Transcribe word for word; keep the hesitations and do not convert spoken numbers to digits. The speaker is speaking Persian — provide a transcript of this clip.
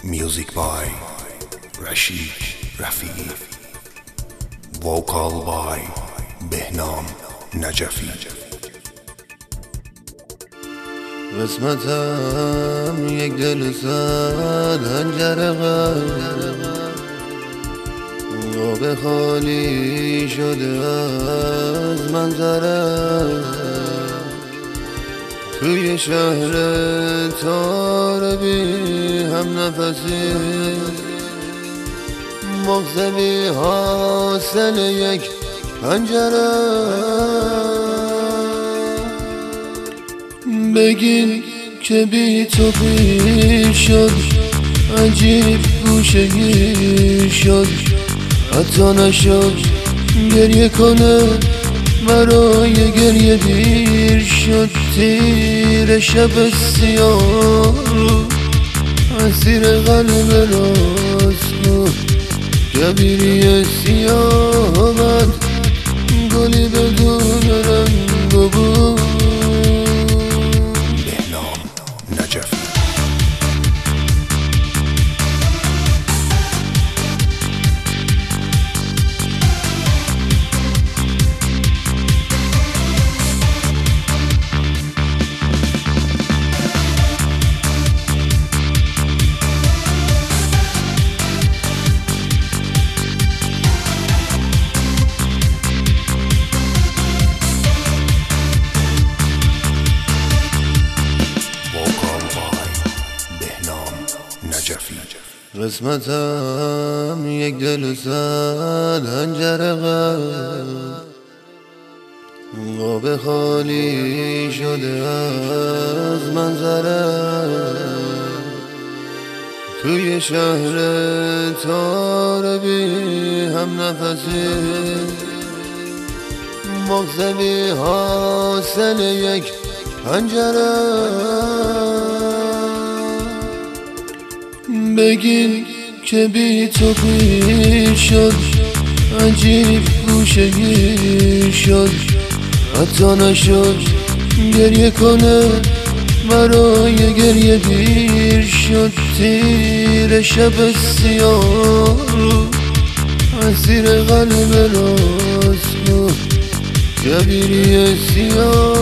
Music by Rashid Rafi'i. Vocal by بهنام نجفی. قسمتم یک دل زد هنجره آب خالی شده از منظره توی شهر تار بی هم نفسی مغزبی حاصل یک پنجره بگین که بی تو پیر شد عجیب گوشگیر شد حتی نشد گریه کنه برای گریه دیر شد تیر شب سیاه رو اسیر قلب راستگو کبیری سیاه آمد گلی بدون رنگ و بو بهنام نجفی. قسمتم یک دل زد هنجره آب خالی شده از منظره توی شهر تار بی هم نفسی مغزبی حاصل یک پنجره بگین که بی تو پیر شد عجیب گوشگیر شد حتی نشد گریه کنه برای گریه دیر شد تیر شب سیاه رو اسیر قلب راستگو کبیری سیاه